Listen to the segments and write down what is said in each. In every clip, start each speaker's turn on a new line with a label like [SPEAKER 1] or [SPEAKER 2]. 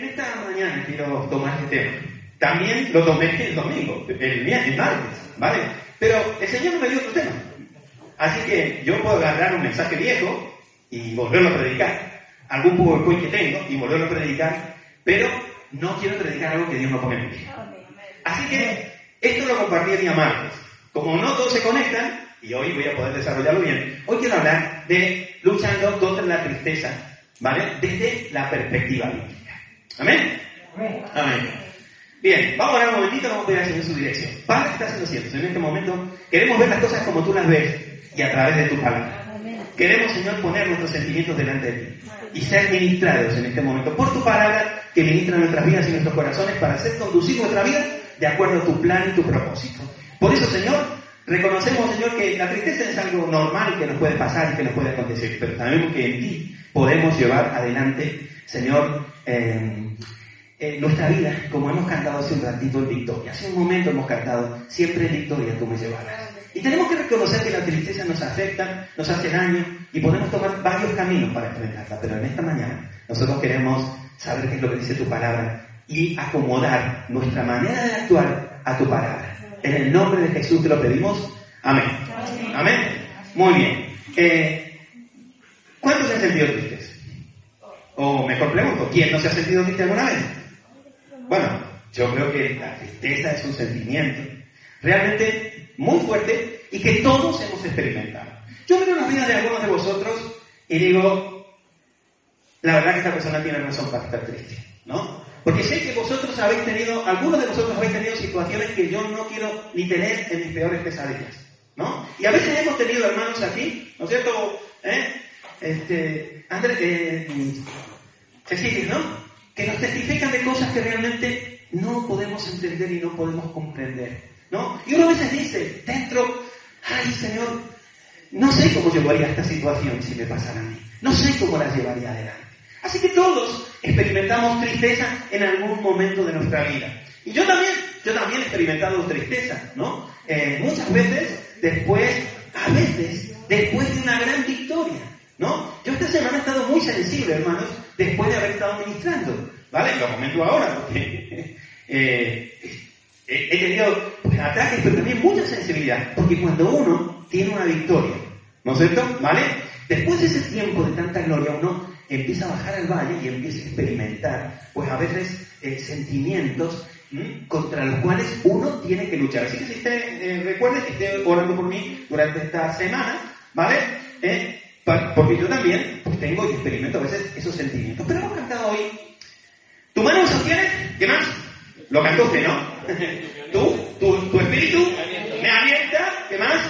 [SPEAKER 1] En esta mañana quiero tomar este tema. También lo tomé el domingo, el martes, ¿vale? Pero el Señor me dio otro tema. Así que yo puedo agarrar un mensaje viejo y volverlo a predicar. Algún PowerPoint que tengo y volverlo a predicar, pero no quiero predicar algo que Dios no pone en mi vida. Así que esto lo compartí el día martes. Como no todos se conectan, y hoy voy a poder desarrollarlo bien, hoy quiero hablar de luchando contra la tristeza, ¿vale? Desde la perspectiva bíblica. ¿Amén? Amén. Bien, vamos a orar un momentito, vamos a pedir al Señor su dirección. Padre, ¿qué estás haciendo? En este momento queremos ver las cosas como tú las ves y a través de tu palabra. Queremos, Señor, poner nuestros sentimientos delante de ti y ser ministrados en este momento por tu palabra que ministra nuestras vidas y nuestros corazones para hacer conducir nuestra vida de acuerdo a tu plan y tu propósito. Por eso, Señor, reconocemos, Señor, que la tristeza es algo normal que nos puede pasar y que nos puede acontecer, pero sabemos que en ti podemos llevar adelante, Señor, nuestra vida, como hemos cantado hace un ratito en victoria. Hace un momento hemos cantado, siempre en victoria tú me llevarás. Y tenemos que reconocer que la tristeza nos afecta, nos hace daño y podemos tomar varios caminos para enfrentarla. Pero en esta mañana nosotros queremos saber qué es lo que dice tu palabra y acomodar nuestra manera de actuar a tu palabra. En el nombre de Jesús te lo pedimos. Amén. Amén. Muy bien. ¿Cuántos se han sentido tristes? O mejor pregunto, ¿quién no se ha sentido triste alguna vez? Bueno, yo creo que la tristeza es un sentimiento realmente muy fuerte y que todos hemos experimentado. Yo miro las vidas de algunos de vosotros y digo, la verdad que esta persona tiene razón para estar triste, ¿no? Porque sé que vosotros habéis tenido, algunos de vosotros habéis tenido situaciones que yo no quiero ni tener en mis peores pesadillas, ¿no? Y a veces hemos tenido hermanos aquí, ¿no es cierto? Cecilia, ¿no? Que nos testifican de cosas que realmente no podemos entender y no podemos comprender, ¿no? Y uno a veces dice, dentro, ay Señor, no sé cómo llevaría esta situación si me pasara a mí, no sé cómo la llevaría adelante. Así que todos experimentamos tristeza en algún momento de nuestra vida. Y yo también he experimentado tristeza, ¿no? Muchas veces después de una gran victoria, ¿no? Yo esta semana he estado muy sensible, hermanos, después de haber estado ministrando, ¿vale? Lo comento ahora porque he tenido ataques, pero también mucha sensibilidad, porque cuando uno tiene una victoria, ¿no es cierto? ¿Vale? Después de ese tiempo de tanta gloria, uno empieza a bajar al valle y empieza a experimentar, pues a veces sentimientos contra los cuales uno tiene que luchar. Así que si usted recuerde que esté orando por mí durante esta semana, ¿vale? Porque yo también pues tengo y experimento a veces esos sentimientos. Pero hemos cantado hoy, ¿tu mano me sostiene? ¿Qué más? Lo cantó usted, ¿no? Tu espíritu me alienta, ¿qué más?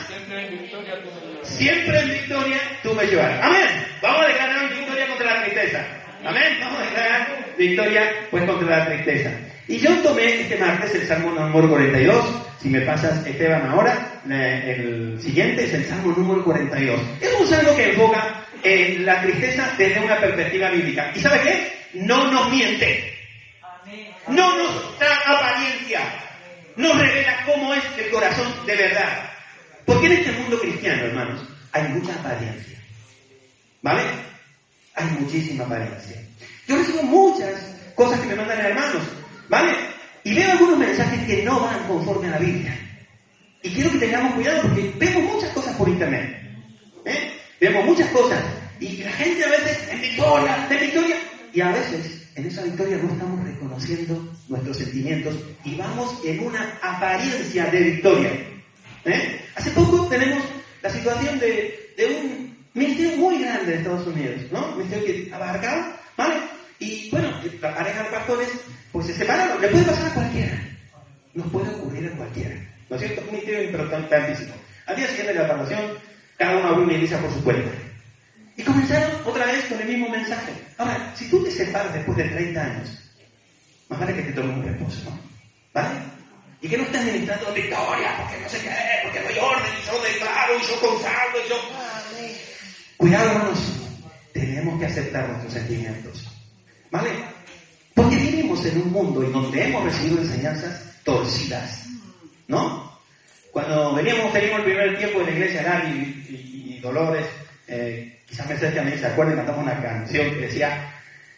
[SPEAKER 1] Siempre en victoria tú me llevarás. Amén. Vamos a declarar victoria contra la tristeza. Amén. Vamos a declarar victoria pues contra la tristeza. Y yo tomé este martes el Salmo número 42. Si me pasas, Esteban, ahora, el siguiente es el Salmo número 42. Es un salmo que enfoca en la tristeza desde una perspectiva bíblica. ¿Y sabe qué? No nos miente. No nos da apariencia. Nos revela cómo es el corazón de verdad. Porque en este mundo cristiano, hermanos, hay mucha apariencia. ¿Vale? Hay muchísima apariencia. Yo recibo muchas cosas que me mandan hermanos, ¿vale? Y veo algunos mensajes que no van conforme a la Biblia. Y quiero que tengamos cuidado porque vemos muchas cosas por internet. Vemos muchas cosas. Y la gente a veces en victoria. Y a veces en esa victoria no estamos reconociendo nuestros sentimientos y vamos en una apariencia de victoria. Hace poco tenemos la situación de un ministerio muy grande de Estados Unidos, ¿no? Un ministerio que abarcaba, ¿vale? Y bueno, la pareja de pastores pues se separaron. Le puede pasar a cualquiera. Nos puede ocurrir a cualquiera. ¿No es cierto? Un ministerio importantísimo. Al día siguiente de la separación, cada uno abrió una iglesia por su cuenta. Y comenzaron otra vez con el mismo mensaje. Ahora, si tú te separas después de 30 años, más vale que te tomes un reposo, ¿no? ¿Vale? Y que no estés ministrando victoria, porque no sé qué, porque no hay orden, y yo declaro, y yo consagro, y yo... Cuidado, hermanos. Tenemos que aceptar nuestros sentimientos. ¿Vale? Porque vivimos en un mundo en donde hemos recibido enseñanzas torcidas, ¿no? Cuando teníamos el primer tiempo en la iglesia, Gary y Dolores, quizás Mercedes también se acuerden, cantamos una canción que decía,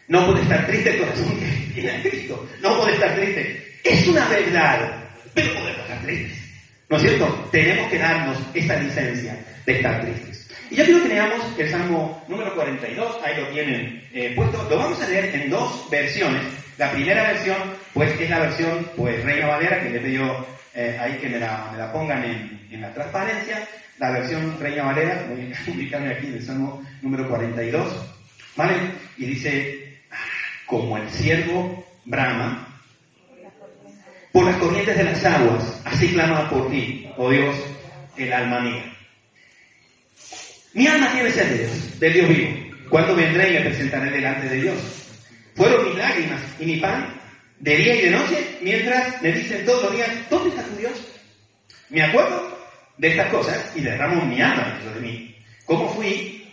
[SPEAKER 1] No puede estar triste el corazón que tiene a Cristo. No puede estar triste. Es una verdad, pero podemos estar tristes. ¿No es cierto? Tenemos que darnos esa licencia de estar tristes. Y yo quiero que leamos el Salmo número 42, ahí lo tienen puesto. Lo vamos a leer en dos versiones. La primera versión, pues, es la versión, pues, Reina Valera, que le pido ahí que me la pongan en la transparencia. La versión Reina Valera, voy a ubicarme aquí en el Salmo número 42, ¿vale? Y dice, como el ciervo brama por las corrientes de las aguas, así clama por ti, oh Dios, el alma mía. Mi alma tiene sed de Dios, del Dios vivo. ¿Cuándo vendré y me presentaré delante de Dios? Fueron mis lágrimas y mi pan de día y de noche, mientras me dicen todos los días, ¿dónde está tu Dios? Me acuerdo de estas cosas y derramo mi alma dentro de mí. ¿Cómo fui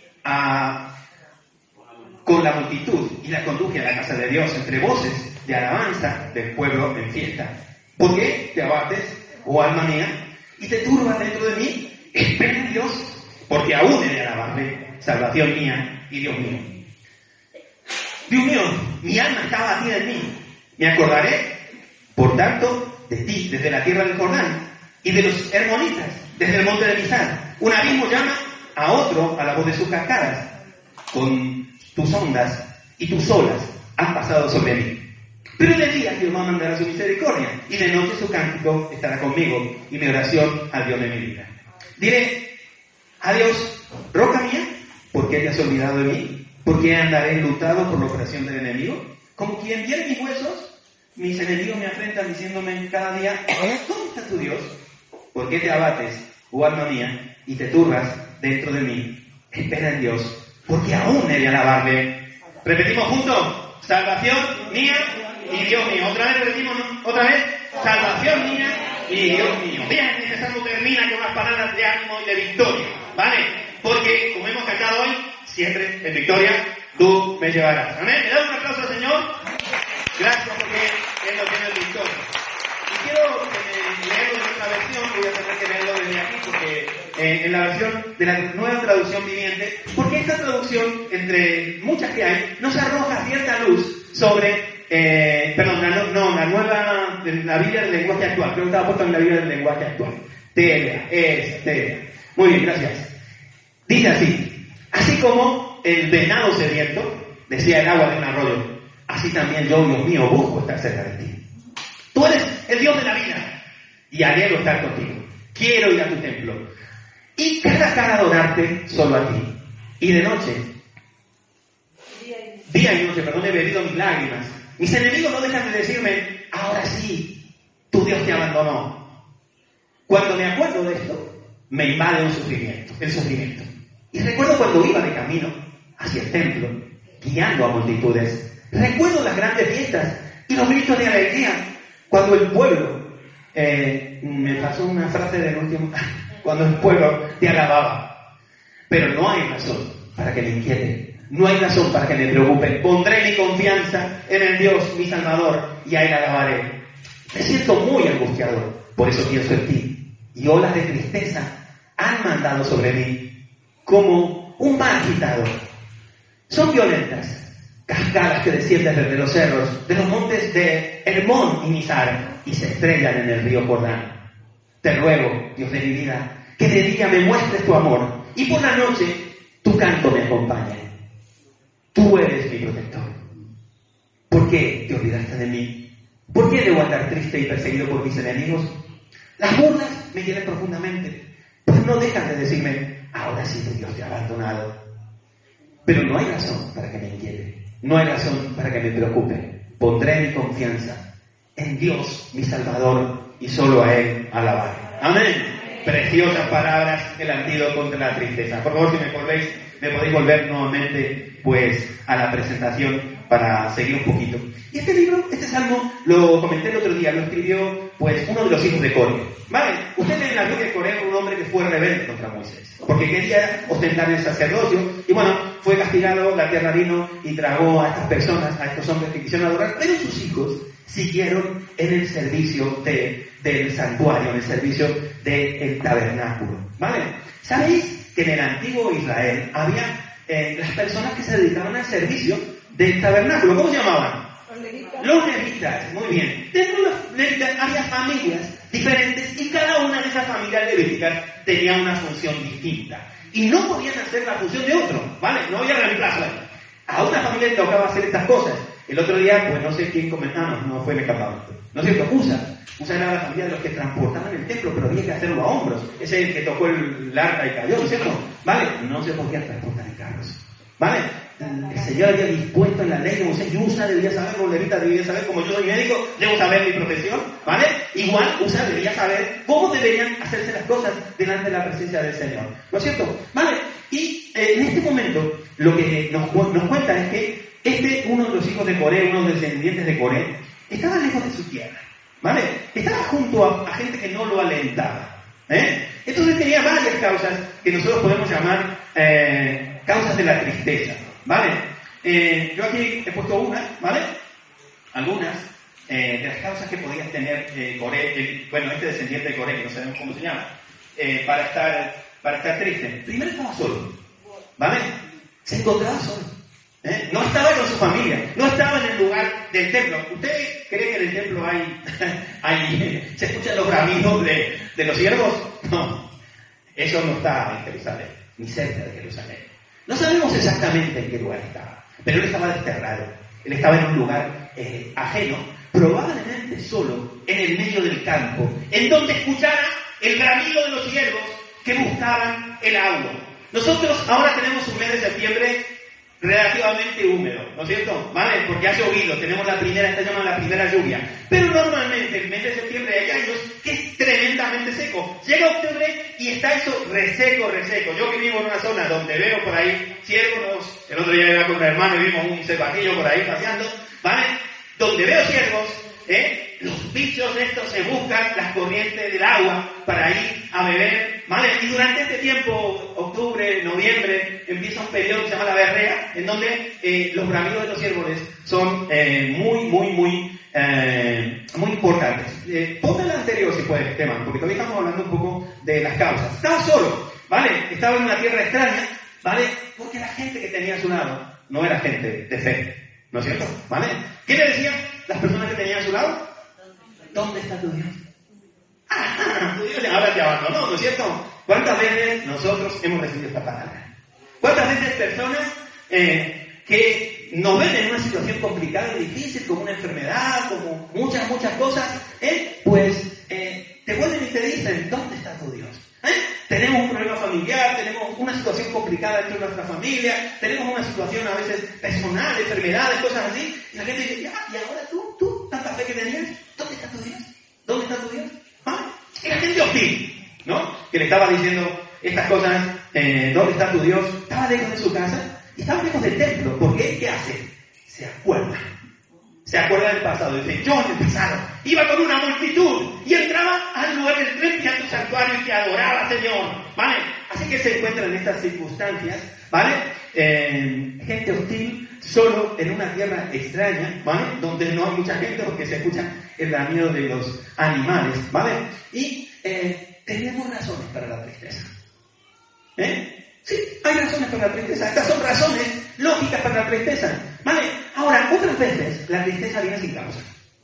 [SPEAKER 1] con la multitud y la conduje a la casa de Dios entre voces de alabanza del pueblo en fiesta? ¿Por qué te abates, oh alma mía, y te turbas dentro de mí? Espera en Dios, porque aún he de alabarle, salvación mía y Dios mío. Dios mío, mi alma está abatida en mí. Me acordaré, por tanto, de ti, desde la tierra del Jordán, y de los hermonitas, desde el monte de Misar. Un abismo llama a otro a la voz de sus cascadas. Con tus ondas y tus olas han pasado sobre mí. Pero de día Jehová mandará su misericordia, y de noche su cántico estará conmigo, y mi oración al Dios de mi vida. Diré, adiós, roca mía, ¿por qué te has olvidado de mí? ¿Por qué andaré enlutado por la operación del enemigo? Como quien hiere mis huesos, mis enemigos me afrentan diciéndome cada día, ¿dónde está tu Dios? ¿Por qué te abates, oh alma mía, y te turbas dentro de mí? Espera en Dios, porque aún he de alabarle. Repetimos juntos, salvación mía y Dios mío. Otra vez repetimos, ¿no? Otra vez, salvación mía y Dios mío. Bien, este salmo termina con unas palabras de ánimo y de victoria, ¿vale? Porque, como hemos cantado hoy, siempre en victoria tú me llevarás. Amén. ¿Le das un aplauso al Señor? Gracias, porque Él nos tiene en victoria. Y quiero leerlo en otra versión, voy a tener que leerlo desde aquí, porque en la versión de la nueva traducción viviente, porque esta traducción, entre muchas que hay, nos arroja cierta luz sobre, la Biblia del lenguaje actual. Creo que estaba puesto en la Biblia del lenguaje actual. TLA. Muy bien, gracias. Dice así como el venado sediento desea el agua de un arroyo, así también yo, Dios mío, busco estar cerca de ti. Tú eres el Dios de la vida y anhelo estar contigo. Quiero ir a tu templo y cara adorarte solo a ti. Y de noche, día y noche, he bebido mis lágrimas. Mis enemigos no dejan de decirme, ahora sí, tu Dios te abandonó. Cuando me acuerdo de esto, me invade el sufrimiento. Y recuerdo cuando iba de camino hacia el templo, guiando a multitudes. Recuerdo las grandes fiestas y los gritos de alegría cuando el pueblo, me pasó una frase del último, cuando el pueblo te alababa. Pero no hay razón para que me inquiete, no hay razón para que me preocupe. Pondré mi confianza en el Dios, mi Salvador, y a Él alabaré. Me siento muy angustiado, por eso pienso en ti. Y olas de tristeza han mandado sobre mí como un mar agitado. Son violentas cascadas que descienden desde los cerros, de los montes de Hermón y Misar, y se estrellan en el río Jordán. Te ruego, Dios de mi vida, que de día me muestres tu amor, y por la noche tu canto me acompañe. Tú eres mi protector. ¿Por qué te olvidaste de mí? ¿Por qué debo andar triste y perseguido por mis enemigos? Las burlas me hieren profundamente, pues no dejan de decirme, ahora sí tu Dios te ha abandonado. Pero no hay razón para que me inquiete, no hay razón para que me preocupe. Pondré mi confianza en Dios, mi Salvador, y solo a Él alabaré. Amén. Preciosas palabras, el antídoto contra la tristeza. Por favor, si me podéis volver nuevamente pues a la presentación para seguir un poquito. Y este salmo, lo comenté el otro día, lo escribió pues uno de los hijos de Coré. ¿Vale? Usted lee en la Biblia que Coré fue un hombre que fue rebelde contra Moisés, porque quería ostentar el sacerdocio, y bueno, fue castigado, la tierra vino y tragó a estas personas, a estos hombres que quisieron adorar, pero sus hijos siguieron en el servicio del santuario, en el servicio del tabernáculo. ¿Vale? ¿Sabéis que en el antiguo Israel había las personas que se dedicaban al servicio del tabernáculo. ¿Cómo se llamaban? Los levitas. Muy bien. Dentro de los levitas había familias diferentes y cada una de esas familias levíticas tenía una función distinta. Y no podían hacer la función de otro, ¿vale? No había reemplazo. A una familia le tocaba hacer estas cosas. El otro día, pues no sé quién comentaba, no fue el campamento. ¿No es cierto? Usa era la familia de los que transportaban el templo, pero había que hacerlo a hombros. Ese es el que tocó el arca y cayó, ¿no es cierto? ¿Vale? No se podía transportar en carros. ¿Vale? El Señor había dispuesto en la ley de Moisés, y Usa debía saber, los levitas debían saber, como yo soy médico, debo saber mi profesión, ¿vale? Igual Usa debía saber cómo deberían hacerse las cosas delante de la presencia del Señor, ¿no es cierto? ¿Vale? Y en este momento lo que nos cuenta es que uno de los hijos de Coré, uno de los descendientes de Coré, estaba lejos de su tierra, ¿vale? Estaba junto a gente que no lo alentaba, ¿eh? Entonces tenía varias causas que nosotros podemos llamar causas de la tristeza, ¿vale? Yo aquí he puesto unas, ¿vale? Algunas de las causas que podía tener Coré, este descendiente de Coré, que no sabemos cómo se llama, para estar triste. Primero estaba solo, ¿vale? Se encontraba solo. No estaba con su familia, no estaba en el lugar del templo. ¿Usted cree que en el templo se escuchan los bramidos de los siervos? No, eso no está en Jerusalén, ni cerca de Jerusalén. No sabemos exactamente en qué lugar estaba, pero él estaba desterrado. Él estaba en un lugar ajeno, probablemente solo, en el medio del campo, en donde escuchara el bramido de los siervos que buscaban el agua. Nosotros ahora tenemos un mes de septiembre relativamente húmedo, ¿no es cierto? ¿Vale? Porque ha llovido, tenemos esta llama la primera lluvia. Pero normalmente el mes de septiembre hay años que es tremendamente seco. Llega octubre y está eso reseco. Yo que vivo en una zona donde veo por ahí ciervos, el otro día iba con un hermano y vimos un cervajillo por ahí paseando, ¿vale? Donde veo ciervos, los bichos estos se buscan las corrientes del agua para ir a beber, ¿vale? Y durante este tiempo, octubre, noviembre, empieza un periodo que se llama la berrea, en donde los bramidos de los ciervos son muy importantes. Ponme la anterior si puedes, Esteban, porque todavía estamos hablando un poco de las causas. Estaba solo, ¿vale? Estaba en una tierra extraña, ¿vale? Porque la gente que tenía a su lado no era gente de fe, ¿no es cierto? ¿Vale? ¿Qué le decían las personas que tenían a su lado? ¿Dónde está tu Dios? Tu Dios ahora te abandonó, ¿no es cierto? ¿Cuántas veces nosotros hemos recibido esta palabra? ¿Cuántas veces personas que nos ven en una situación complicada y difícil, como una enfermedad, como muchas cosas, pues te vuelven y te dicen, ¿dónde está tu Dios? Tenemos un problema familiar, tenemos una situación complicada dentro de nuestra familia, tenemos una situación a veces personal, enfermedades, cosas así, y la gente dice, ya, y ahora tú, tanta fe que tenías, ¿dónde está tu Dios? ¿Dónde está tu Dios? ¿Ah? Y la gente hostil, ¿no? Que le estaba diciendo estas cosas, ¿dónde está tu Dios? Estaba lejos de su casa y estaba lejos del templo, porque ¿qué hace? Se acuerda del pasado, dice, yo en el pasado iba con una multitud y entraba al lugar del templo y a tu santuario y te adoraba, Señor, ¿vale? Así que se encuentran en estas circunstancias, ¿vale? Gente hostil, solo en una tierra extraña, ¿vale? Donde no hay mucha gente porque se escucha el bramido de los animales, ¿vale? Y tenemos razones para la tristeza. Sí, hay razones para la tristeza. Estas son razones lógicas para la tristeza, ¿vale? Ahora, otras veces la tristeza viene sin causa.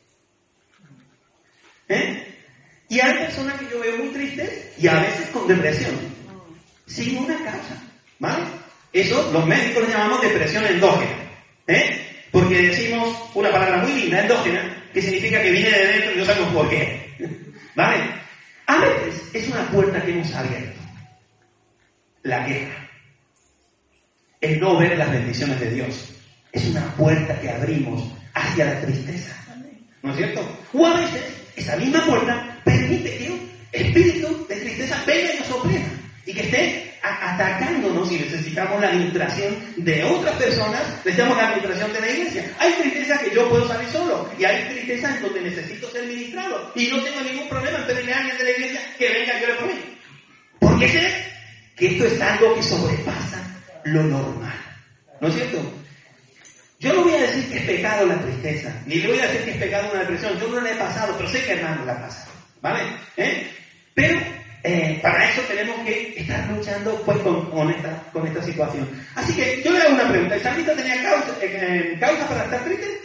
[SPEAKER 1] Y hay personas que yo veo muy tristes y a veces con depresión, sin una causa, ¿vale? Eso los médicos le llamamos depresión endógena, porque decimos una palabra muy linda, endógena, que significa que viene de dentro y no sabemos por qué, ¿vale? A veces es una puerta que hemos abierto. La queja, el no ver las bendiciones de Dios, es una puerta que abrimos hacia la tristeza, ¿no es cierto? O a veces esa misma puerta permite que un espíritu de tristeza venga y nos oprima y que esté atacándonos y necesitamos la administración de otras personas, necesitamos la administración de la iglesia. Hay tristeza que yo puedo salir solo y hay tristeza en donde necesito ser ministrado y no tengo ningún problema en pedirle a alguien de la iglesia que venga y ore por mí. ¿Por qué sé que esto es algo que sobrepasa lo normal? ¿No es cierto? Yo no voy a decir que es pecado la tristeza, ni le voy a decir que es pecado una depresión. Yo no la he pasado, pero sé que hermano la ha pasado, ¿vale? Pero Para eso tenemos que estar luchando pues, con esta situación. Así que yo le hago una pregunta. ¿El salmista tenía causa para estar triste?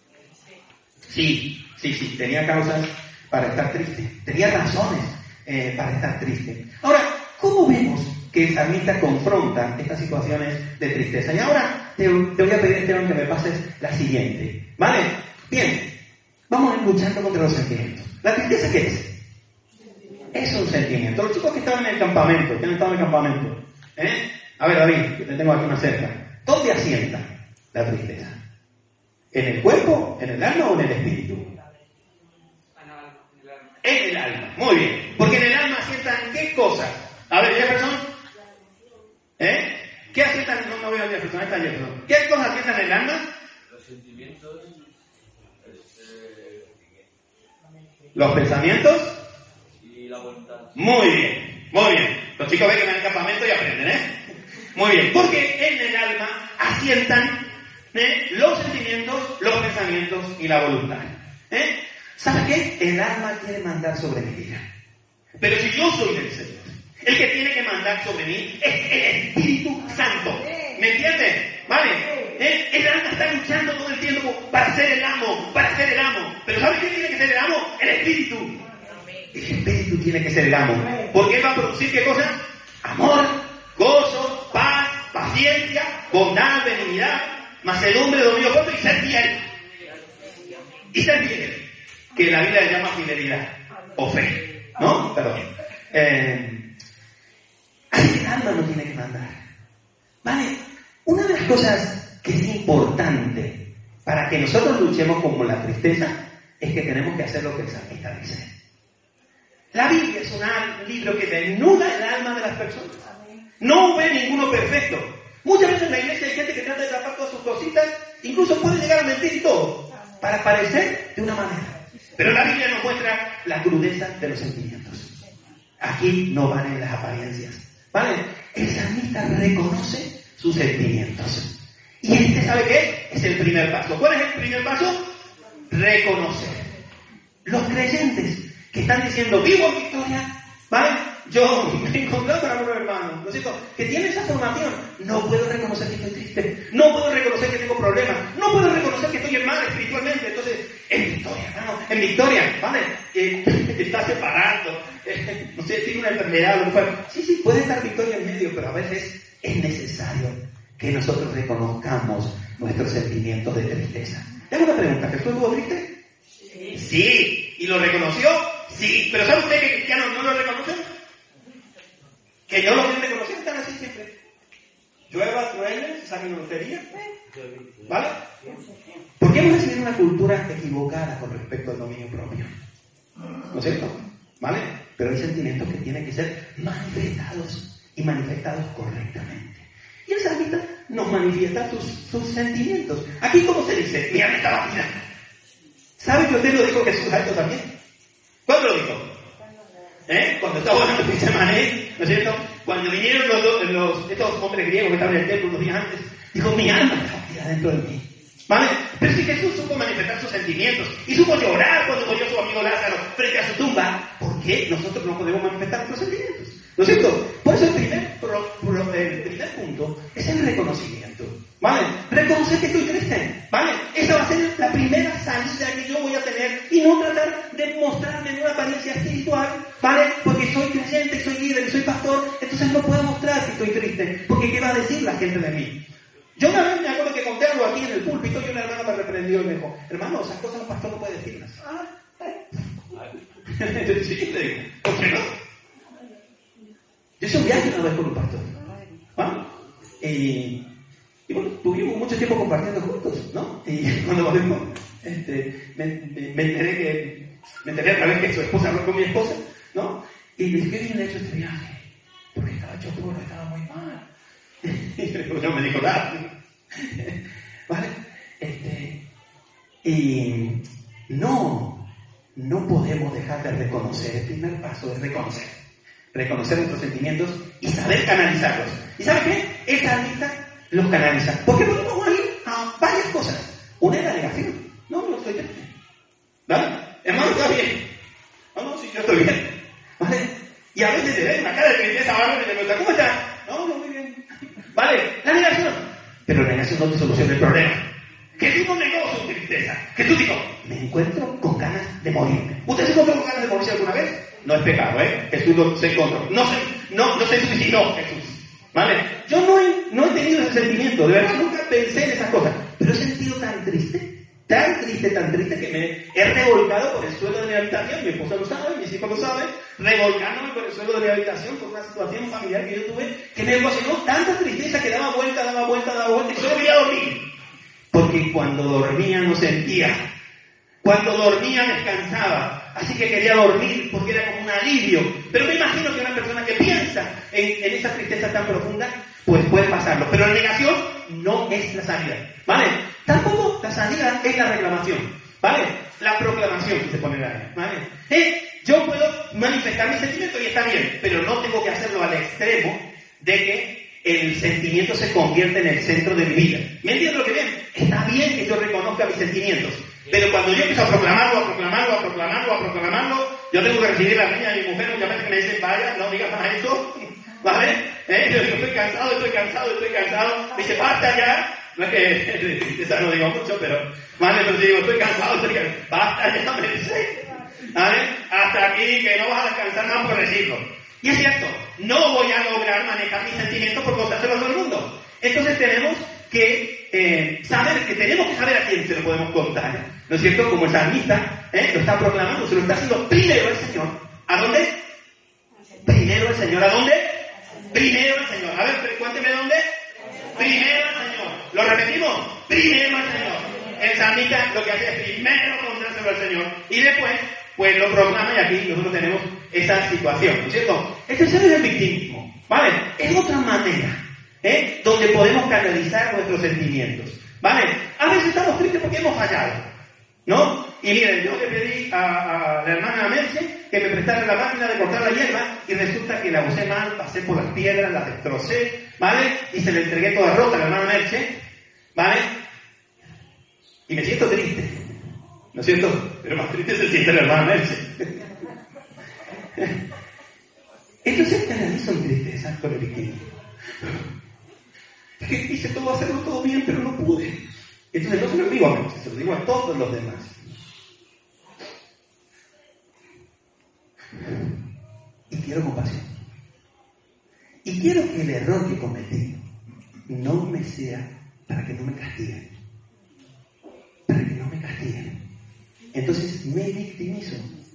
[SPEAKER 1] Sí, tenía causas para estar triste. Tenía razones para estar triste. Ahora, ¿cómo vemos que el salmista confronta estas situaciones de tristeza? Y ahora te voy a pedir, Esteban, que me pases la siguiente. ¿Vale? Bien, vamos a ir luchando contra los sentimientos. ¿La tristeza qué es? Es un sentimiento. Los chicos que estaban en el campamento, que han estado en el campamento, a ver, David, que te tengo aquí una cerca. ¿Dónde asienta la tristeza? ¿En el cuerpo, en el alma o en el espíritu? En el alma, muy bien. Porque en el alma asientan ¿qué cosas? A ver, Jefferson. ¿Qué asientan? No veo a Jefferson, ahí está Jefferson. ¿Qué cosas asientan en el alma?
[SPEAKER 2] Los sentimientos.
[SPEAKER 1] Los pensamientos.
[SPEAKER 2] Y la voluntad.
[SPEAKER 1] Muy bien, muy bien. Los chicos ven que van al campamento y aprenden, Muy bien, porque en el alma asientan los sentimientos, los pensamientos y la voluntad. ¿Sabes qué? El alma quiere mandar sobre mi vida. Pero si yo soy del Señor, el que tiene que mandar sobre mí es el Espíritu Santo. ¿Me entiendes? ¿Vale? El alma está luchando todo el tiempo para ser el amo, Pero ¿sabes quién tiene que ser el amo? El Espíritu. El Espíritu tiene que ser el amo. Porque él va a producir ¿qué cosa? Amor, gozo, paz, paciencia, bondad, benignidad, mansedumbre, dominio propio y ser fiel. Que la Biblia le llama fidelidad o fe. ¿No? Perdón. Así que el alma no tiene que mandar. ¿Vale? Una de las cosas que es importante para que nosotros luchemos con la tristeza es que tenemos que hacer lo que el salmista dice. La Biblia es un libro que desnuda el alma de las personas. No ve ninguno perfecto. Muchas veces en la iglesia hay gente que trata de tapar todas sus cositas, incluso puede llegar a mentir y todo, para parecer de una manera. Pero la Biblia nos muestra la crudeza de los sentimientos. Aquí no valen las apariencias. ¿Vale? El salmista reconoce sus sentimientos. Y ¿sabe qué? Es el primer paso. ¿Cuál es el primer paso? Reconocer. Los creyentes que están diciendo, vivo en victoria, ¿vale? Yo me he encontrado con algunos hermanos, ¿no es cierto? Que tienen esa formación. No puedo reconocer que estoy triste. No puedo reconocer que tengo problemas. No puedo reconocer que estoy en mal espiritualmente. Entonces, en victoria, hermano, en victoria, ¿vale? Te está separando. No sé, tiene una enfermedad o lo que fuera. Sí, puede estar victoria en medio, pero a veces es necesario que nosotros reconozcamos nuestros sentimientos de tristeza. Le hago una pregunta, ¿Jesús estuvo triste? Sí. ¿Y lo reconoció? Sí. ¿Pero sabe usted que cristianos no lo reconocen? Que no lo quieren reconocer, están así siempre. Llueva, truene, saquen lotería. ¿Vale? ¿Por qué hemos recibido una cultura equivocada con respecto al dominio propio? ¿No es cierto? ¿Vale? Pero hay sentimientos que tienen que ser manifestados y manifestados correctamente. Y el salmista nos manifiesta sus sentimientos. Aquí, ¿cómo se dice? Mi alma está vacía. ¿Sabe que usted lo dijo Jesús a esto también? ¿Cuándo lo dijo? Cuando estaba en el Getsemaní, ¿no es cierto? Cuando vinieron estos hombres griegos que estaban en el templo unos días antes, dijo, mi alma está vacía dentro de mí. ¿Vale? Pero si Jesús supo manifestar sus sentimientos y supo llorar cuando murió su amigo Lázaro frente a su tumba, ¿por qué nosotros no podemos manifestar nuestros sentimientos? ¿No es cierto? Por eso el primer punto es el reconocimiento. ¿Vale? Reconocer que estoy triste. ¿Vale? Esa va a ser la primera salida que yo voy a tener y no tratar de mostrarme en una apariencia espiritual. ¿Vale? Porque soy creyente, soy líder y soy pastor, entonces no puedo mostrar que estoy triste. Porque ¿qué va a decir la gente de mí? Yo una vez me acuerdo que conté algo aquí en el púlpito y una hermana me reprendió y me dijo, hermano, esas cosas un pastor no puede decirlas. Sí, le digo, ¿por qué no? Yo hice un viaje una vez con un pastor. ¿Vale? Y bueno, tuvimos mucho tiempo compartiendo juntos, ¿no? Y cuando volvimos, me enteré a través que su esposa habló con mi esposa, ¿no? Y me dije, ¿qué bien hecho este viaje? Porque estaba hecho puro, estaba muy mal. Y no me dijo nada. ¿Vale? Y no podemos dejar de reconocer. El primer paso es reconocer nuestros sentimientos y saber canalizarlos. ¿Y sabe qué? El salmista los canaliza. Porque podemos ir a varias cosas. Una es la negación. No estoy triste. ¿Vale? Hermano, está bien. No, sí, yo estoy bien. ¿Vale? Y a veces te ves una cara de tristeza bárbara y te preguntas, ¿cómo estás? No, muy bien. Vale, la negación. Pero la negación no te soluciona el problema. Jesús no negó su tristeza. Jesús dijo, me encuentro con ganas de morirme. ¿Usted se encontró con ganas de morirse alguna vez? No es pecado, ¿eh? Jesús no se encontró. No se suicidó Jesús. ¿Vale? Yo no he tenido ese sentimiento. De verdad, nunca pensé en esas cosas. Pero he sentido tan triste que me he revolcado por el suelo de mi habitación. Mi esposa lo sabe, mis hijos lo saben. Revolcándome por el suelo de mi habitación por una situación familiar que yo tuve que me ocasionó tanta tristeza que daba vuelta y solo quería dormir. Porque cuando dormía no sentía. Cuando dormía descansaba. Así que quería dormir porque era como un alivio. Pero me imagino que una persona que piensa en esa tristeza tan profunda, pues puede pasarlo. Pero la negación no es la salida. ¿Vale? Tampoco la salida es la reclamación. ¿Vale? La proclamación que se pone ahí. ¿Vale? Yo puedo manifestar mi sentimiento y está bien, pero no tengo que hacerlo al extremo de que el sentimiento se convierte en el centro de mi vida. ¿Me entiendes lo que ven? Está bien que yo reconozca mis sentimientos, pero cuando yo empiezo a proclamarlo, yo tengo que recibir la niña de mi mujer muchas veces que me dicen, vaya, no digas más eso, ¿vale? Yo digo, estoy cansado, me dice, basta ya. No es que esa no digo mucho, pero, ¿vale? Pero digo, estoy cansado, basta ya, me dice, ¿vale? Hasta aquí, que no vas a descansar más por decirlo. Y es cierto, no voy a lograr manejar mis sentimientos por contárselo a todo el mundo. Entonces tenemos que saber a quién se lo podemos contar. ¿No es cierto? Como el salmista lo está proclamando, se lo está haciendo primero al Señor. ¿A dónde? Primero al Señor. ¿A dónde? Primero al Señor. A ver, cuénteme dónde. Primero al Señor. ¿Lo repetimos? Primero al Señor. El salmista lo que hace es primero contárselo al Señor. Y después, pues lo proclama y aquí nosotros tenemos esa situación, ¿no es cierto? El tercero es el victimismo, ¿vale? Es otra manera, donde podemos canalizar nuestros sentimientos, ¿vale? A veces estamos tristes porque hemos fallado, ¿no? Y miren, yo le pedí a la hermana Merche que me prestara la máquina de cortar la hierba y resulta que la usé mal, pasé por las piedras, la destrocé, ¿vale? Y se la entregué toda rota a la hermana Merche, ¿vale? Y me siento triste, ¿no es cierto? Pero más triste se siente la hermana Merche. Entonces canalizo mi tristeza con el victimismo. Es que quise hacerlo todo bien, pero no pude. Entonces no se lo digo a Merche, se lo digo a todos los demás. Y quiero compasión. Y quiero que el error que cometí no me sea para que no me castiguen. Para que no me castiguen. Entonces me victimizo.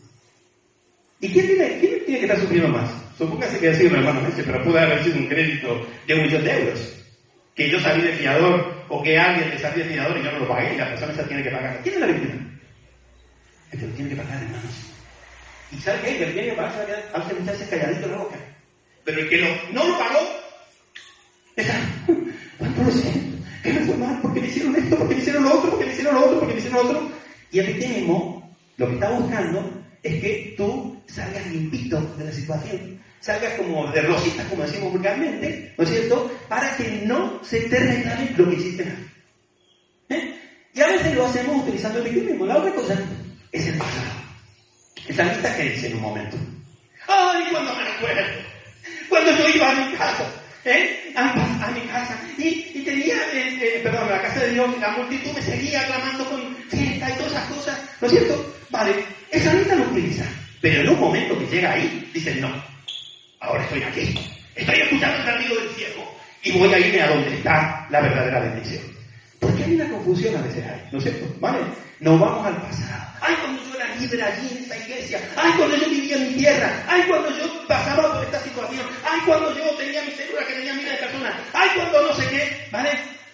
[SPEAKER 1] ¿Y quién tiene que estar sufriendo más? Supóngase que ha sido un hermano Merche, pero puede haber sido un crédito de 1 millón de euros. Que yo salí de fiador o que alguien le salió de fiador y yo no lo pagué y la persona se tiene que pagar. ¿Quién es la víctima? El que lo tiene que pagar, hermanos. ¿Y sabe qué? El que tiene que pagar se va a quedar a muchachos calladito en la boca. Pero el que no lo pagó, está, ¿cuánto lo siento? Que me fue mal, porque me hicieron esto, porque me hicieron lo otro. Y el victimismo lo que está buscando es que tú salgas limpito de la situación, salgas como de rosita, como decimos vulgarmente, ¿no es cierto? Para que no se te reclame lo que hiciste mal. Y a veces lo hacemos utilizando el victimismo. La otra cosa es el pasado. El salmista que dice en un momento, ¡ay, cuando me acuerdo! Cuando yo iba a mi casa, a mi casa, y tenía, la casa de Dios, la multitud me seguía aclamando con fiesta y todas esas cosas, ¿no es cierto? Vale, el salmista lo utiliza, pero en un momento que llega ahí, dice, no, ahora estoy aquí, estoy escuchando el latido del cielo, y voy a irme a donde está la verdadera bendición. Porque hay una confusión a veces ahí, ¿no es cierto? ¿Vale? Nos vamos al pasado. ¡Ay, cuando yo era libre allí en esa iglesia! ¡Ay, cuando yo vivía en mi tierra! ¡Ay, cuando yo pasaba por esta situación! ¡Ay, cuando yo tenía mi célula que tenía miles de personas! ¡Ay, cuando no sé qué! ¿Vale?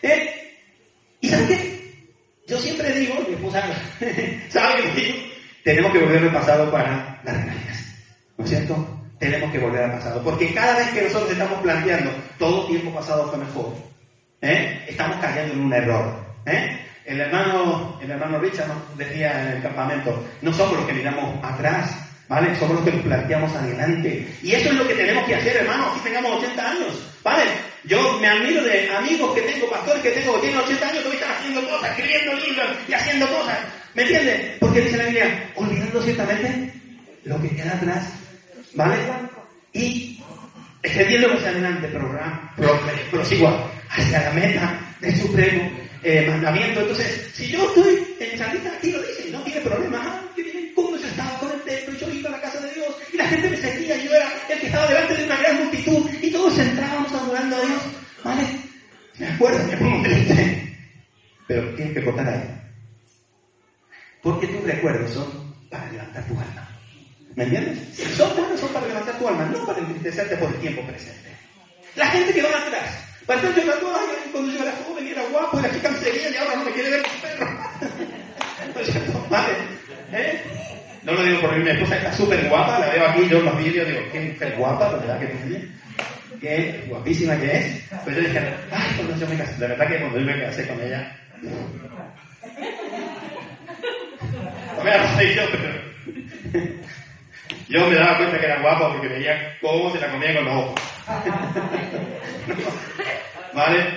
[SPEAKER 1] ¿Y saben qué? Yo siempre digo, mi esposa, ¿saben qué digo? Tenemos que volver al pasado para dar gracias, ¿no es cierto? Tenemos que volver al pasado, porque cada vez que nosotros estamos planteando todo tiempo pasado fue mejor, estamos cayendo en un error. El hermano Richard nos decía en el campamento, no somos los que miramos atrás, ¿vale? Somos los que nos planteamos adelante. Y eso es lo que tenemos que hacer, hermanos, si tengamos 80 años, ¿vale? Yo me admiro de amigos que tengo, pastores que tengo, que tienen 80 años, que hoy están haciendo cosas, escribiendo libros y haciendo cosas. ¿Me entiendes? Porque dice la Biblia, olvidando ciertamente lo que queda atrás, ¿vale? y extendiéndome hacia adelante, prosigo hacia la meta del supremo mandamiento. Entonces, si yo estoy en Salmista, aquí lo dice, no tiene problema. Que bien, como yo estaba con el templo y yo iba a la casa de Dios y la gente me seguía y yo era el que estaba delante de una gran multitud y todos entrábamos adorando a Dios. ¿Vale? Me acuerdo, me pongo triste. Pero tienes que cortar ahí. Porque tus recuerdos son para levantar tu alma. ¿Me entiendes? Si son buenos, son para levantar tu alma, no para entristecerte por el tiempo presente. La gente que va atrás, para estar llorando, ay, cuando yo era joven y era guapo, y la chica me seguía y ahora no me quiere ver el perro. ¿No es cierto? ¿Vale? No lo digo porque mi esposa está súper guapa, la veo aquí, yo en los vídeos digo, qué mujer guapa, la verdad que tiene, qué guapísima que es. Pues yo dije, ay, cuando yo me casé, la verdad que cuando yo me casé con ella, no me la pasé yo, pero yo me daba cuenta que era guapa porque veía cómo se la comía con los ojos. ¿Vale?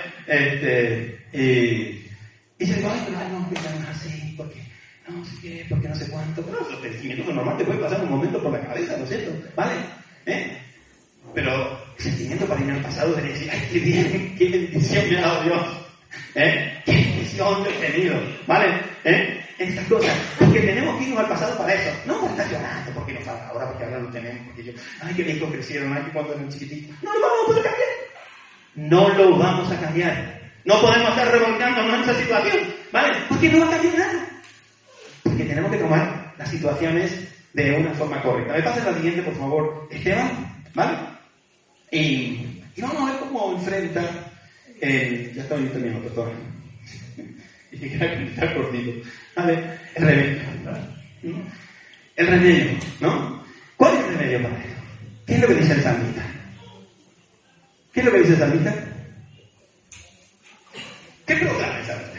[SPEAKER 1] Y yo digo, ay, pero no, que sean así, porque no sé qué, porque no sé cuánto. Pero los sentimientos normal te puede pasar un momento por la cabeza, ¿no es cierto? ¿Vale? Pero el sentimiento para ir al pasado es decir, ay, qué bien, qué bendición me ha dado Dios. Qué bendición he tenido. ¿Vale? Estas cosas, porque tenemos que irnos al pasado para eso, no por estar llorando, porque nos falta ahora, porque ahora lo tenemos, porque yo, ay, qué hijos crecieron, ay, que cuando eran chiquititos, no lo vamos a poder cambiar, no lo vamos a cambiar, no podemos estar revolcándonos en esa situación, ¿vale? Porque no va a cambiar nada, porque tenemos que tomar las situaciones de una forma correcta. Me pasa la siguiente, por favor, Esteban, ¿vale? Y vamos a ver cómo enfrenta, ya estoy terminando, doctor. Y que queda está cortito. ¿Vale? El remedio. El remedio, ¿no? ¿Cuál es el remedio para esto? ¿Qué es lo que dice el salmista? ¿Qué es lo que dice el salmista? ¿Qué proclama el salmista?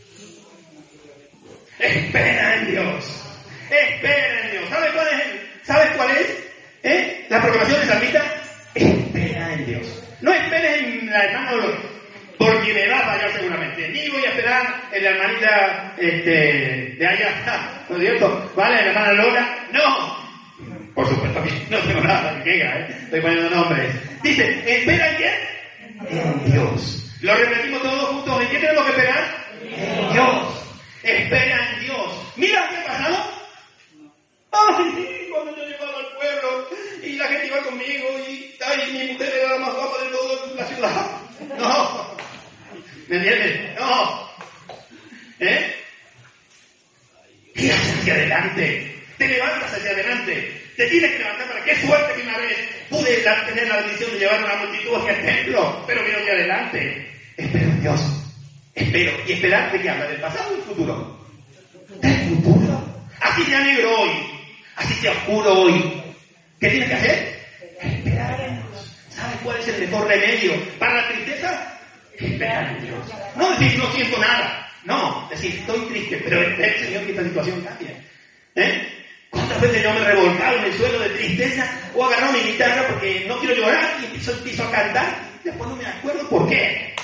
[SPEAKER 1] Espera en Dios. Espera en Dios. ¿Sabes cuál es? La proclamación del salmista. Espera en Dios. No esperes en la hermana Dolores, porque me va a fallar seguramente. Ni voy a esperar en la hermanita de allá, ¿no es cierto? ¿Vale? La hermana Lola. No. Por supuesto que no tengo nada que queda, estoy poniendo nombres. Dice, ¿espera en quién? En Dios. Lo repetimos todos juntos. ¿En qué tenemos que esperar? En Dios. Espera en Dios. Mira qué ha pasado. Ay, cuando yo llegaba al pueblo y la gente iba conmigo y ay, mi mujer era la más guapa de toda la ciudad. No. ¿Me entiendes? No. Giras hacia adelante. Te levantas hacia adelante. Te tienes que levantar para qué suerte que una vez pude tener la bendición de llevar a una multitud hacia el templo, pero miro hacia adelante. Espero en Dios. Espero. ¿Y esperar de qué habla? ¿Del pasado o del futuro? ¿Del futuro? Así sea negro hoy. Así sea oscuro hoy. ¿Qué tienes que hacer? Esperar en Dios. ¿Sabes cuál es el mejor remedio para la tristeza? Esperar en Dios. No decir no siento nada. No, decir estoy triste, pero espera el Señor que esta situación cambie. ¿Cuántas veces yo me he revolcado en el suelo de tristeza o agarrado mi guitarra porque no quiero llorar y empiezo a cantar? Después no me acuerdo por qué.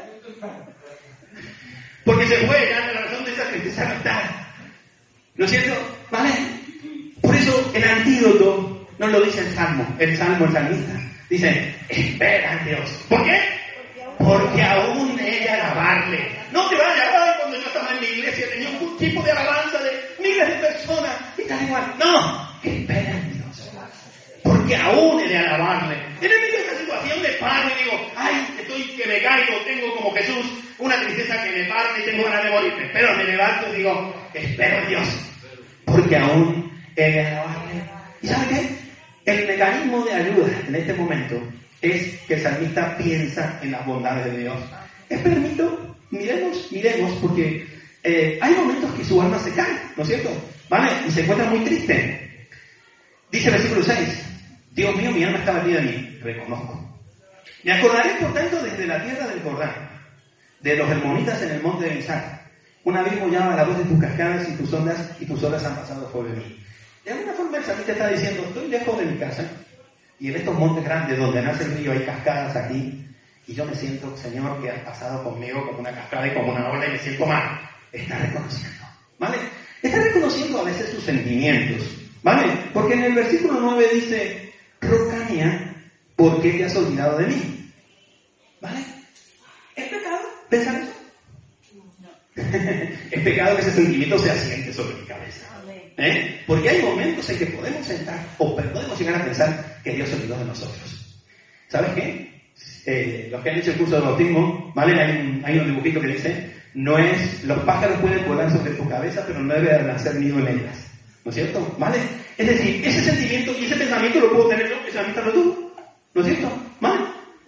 [SPEAKER 1] Porque se fue, ya la razón de esa tristeza no está. ¿No es cierto? ¿Vale? Por eso el antídoto no lo dice el salmista. Dice, espera en Dios. ¿Por qué? Porque aún he de alabarle. No te vayas, cuando yo estaba en mi iglesia tenía un tipo de alabanza de miles de personas y tal igual. No, espera en Dios. Porque aún he de alabarle. En el medio de esta situación me paro y digo, ay, estoy que me caigo, tengo como Jesús una tristeza que me parte y tengo ganas de morirme. Pero me levanto y digo, espero en Dios. Porque aún he de alabarle. ¿Y sabe qué? El mecanismo de ayuda en este momento es que el salmista piensa en las bondades de Dios. Es permito, miremos, porque hay momentos que su alma se cae, ¿no es cierto? ¿Vale? Y se encuentra muy triste. Dice el versículo 6, Dios mío, mi alma está batida en mí, reconozco. Me acordaré, por tanto, desde la tierra del Jordán, de los hermonitas en el monte de Mizar. Un abismo llama a la voz de tus cascadas y tus olas han pasado sobre mí. De alguna forma el salmista está diciendo, estoy lejos de mi casa, y en estos montes grandes donde nace el río hay cascadas aquí, y yo me siento, Señor, que has pasado conmigo como una cascada y como una ola y me siento mal. Está reconociendo, ¿vale? Está reconociendo a veces sus sentimientos, ¿vale? Porque en el versículo 9 dice, roca mía, ¿por qué te has olvidado de mí? ¿Vale? ¿Es pecado pensar eso? Es pecado que ese sentimiento se asiente sobre mi cabeza. Porque hay momentos en que podemos sentar o podemos llegar a pensar que Dios se olvidó de nosotros. ¿Sabes qué? Los que han hecho el curso de bautismo, ¿vale? Hay un dibujito que dice, los pájaros pueden volar sobre tu cabeza, pero no debe nacer nido en ellas. ¿No es cierto? ¿Vale? Es decir, ese sentimiento y ese pensamiento lo puedo tener yo, ese pensamiento lo tuvo. ¿No es cierto? ¿Vale?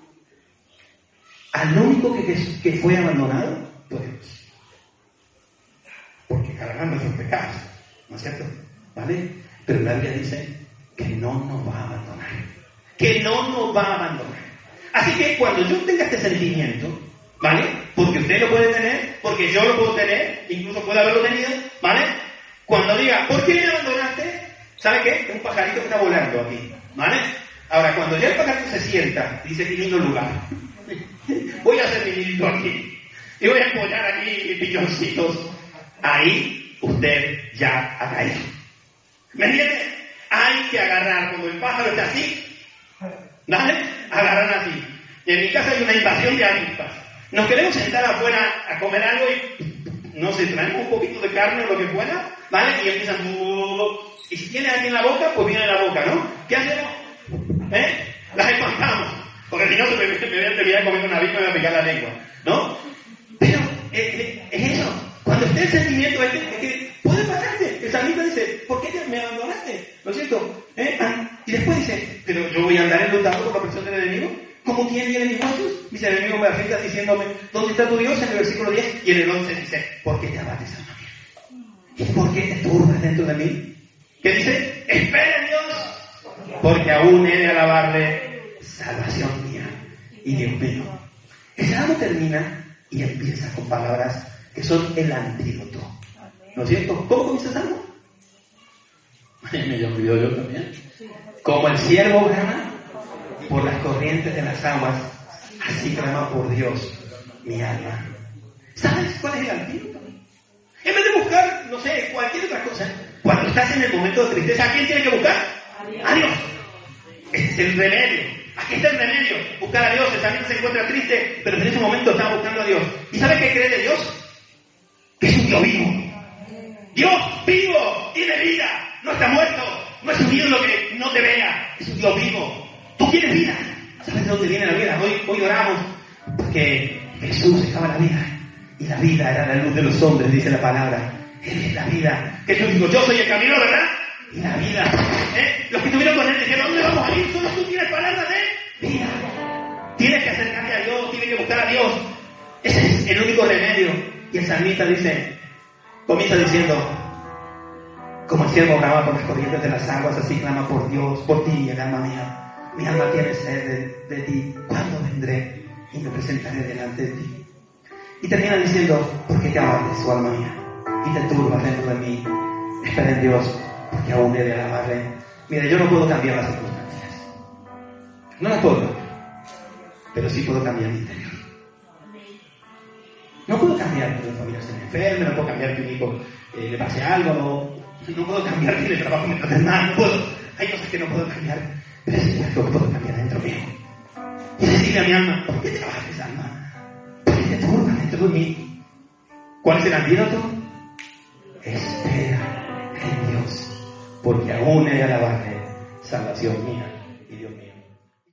[SPEAKER 1] Al único que fue abandonado fue Dios. Porque cargan nuestros pecados. ¿No es cierto? ¿Vale? Pero la Biblia dice que no nos va a abandonar. Que no nos va a abandonar. Así que cuando yo tenga este sentimiento, ¿vale? Porque usted lo puede tener, porque yo lo puedo tener, incluso puede haberlo tenido, ¿vale? Cuando diga, ¿por qué me abandonaste? ¿Sabe qué? Es un pajarito que está volando aquí, ¿vale? Ahora, cuando ya el pajarito se sienta, dice, qué lindo lugar. Voy a hacer mi nidito aquí. Y voy a apoyar aquí pilloncitos. Ahí usted ya ha caído. ¿Me entiende? Hay que agarrar, cuando el pájaro está así, ¿vale? Agarran así. Y en mi casa hay una invasión de avispas. Nos queremos sentar afuera a comer algo y, no sé, traemos un poquito de carne o lo que fuera, ¿vale? Y empiezan, y si tiene aquí en la boca, pues viene en la boca, ¿no? ¿Qué hacemos? Las espantamos. Porque si no, me voy a terminar comiendo una avispa y me voy a picar la lengua, ¿no? Pero es eso. Cuando esté el sentimiento es que puede pasarte. El salmista dice, ¿por qué me abandonaste? ¿No es cierto? Y después dice, pero yo voy a andar enlutado por la presión del enemigo. ¿Cómo quién viene mis huesos? Dice, el enemigo me afecta diciéndome, ¿dónde está tu Dios? En el versículo 10 y en el 11 dice, ¿por qué te abates, alma mía? ¿Y por qué te turbas dentro de mí? ¿Qué dice? Espera en Dios, porque aún he de alabarle, salvación mía y Dios mío. El salmo termina y empieza con palabras que son el antídoto. ¿No es cierto? ¿Cómo comienza el salmo? Me olvidó yo también. Como el ciervo brama por las corrientes de las aguas, así clama por Dios mi alma. ¿Sabes cuál es el antídoto? En vez de buscar, no sé, cualquier otra cosa, cuando estás en el momento de tristeza, ¿a quién tienes que buscar? A Dios. Este es el remedio. Aquí está el remedio. Buscar a Dios. El salmista se encuentra triste, pero en ese momento está buscando a Dios. ¿Y sabe qué cree de Dios? Que es un Dios vivo. Dios vivo, tiene vida, no está muerto, no es un ídolo que no te vea, es un Dios vivo. Tú tienes vida. ¿Sabes de dónde viene la vida? Hoy oramos porque Jesús estaba en la vida y la vida era la luz de los hombres, dice la palabra. Él es la vida. Jesús dijo, yo soy el camino, ¿verdad? Y la vida. Los que estuvieron con él dijeron, ¿dónde vamos a ir? Solo tú tienes palabras de vida. Tienes que acercarte a Dios, tienes que buscar a Dios. Ese es el único remedio. Y el salmista comienza diciendo, como el ciervo brama por las corrientes de las aguas, así clama por Dios, por ti, el alma mía. Mi alma tiene sed de ti. ¿Cuándo vendré y me presentaré delante de ti? Y termina diciendo, ¿por qué te abates, oh alma mía? Y te turbas dentro de mí. Espera en Dios, porque aún he de alabarle. Mira, yo no puedo cambiar las circunstancias. No las puedo cambiar. Pero sí puedo cambiar mi interior. No puedo cambiar que mi familia se me enferme, no puedo cambiar que mi hijo le pase algo, no puedo cambiar que el trabajo me trate mal, no puedo. Hay cosas que no puedo cambiar, pero sí algo que puedo cambiar dentro mío. Y decirle a mi alma, ¿por qué trabajas, alma? ¿Por qué te turbas dentro de mí? ¿Cuál es el antídoto? Espera en Dios, porque aún he de alabarle, salvación mía